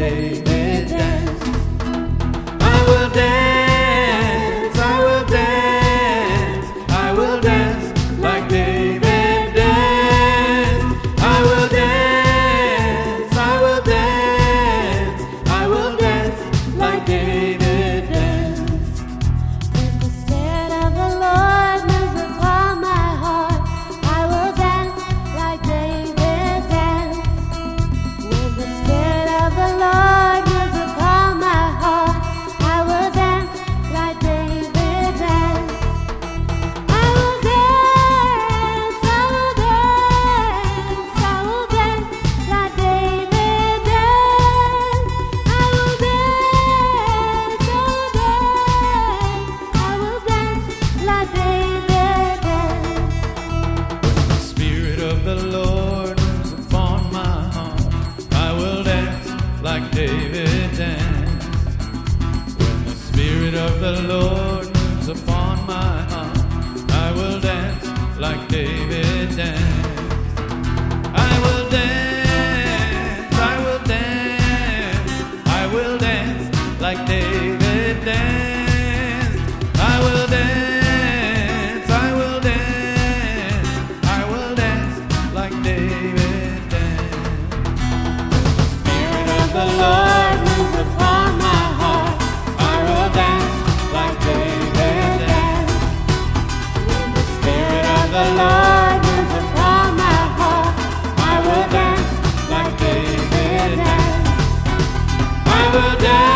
David danced. I will dance, I will dance, I will dance like David danced. I will dance, I will dance, I will dance like David danced. When the Spirit of the Lord moves upon my heart, I will dance like David danced. When the Spirit of the Lord moves upon my heart, I will dance like David danced. I will dance, I will dance, I will dance like David danced. I will dance, I will dance, I will dance like David danced. The Spirit of the Lord moves upon my heart, I will dance like David danced. When the Spirit of the Lord moves upon my heart, I will dance like David danced. I will dance, I will dance, I will dance like David danced. I will dance, I will dance, I will dance like David danced. Spirit of the Lord moves upon my heart, I will dance like David danced. When the Spirit of the Lord moves upon my heart, I will dance like David danced. I will dance.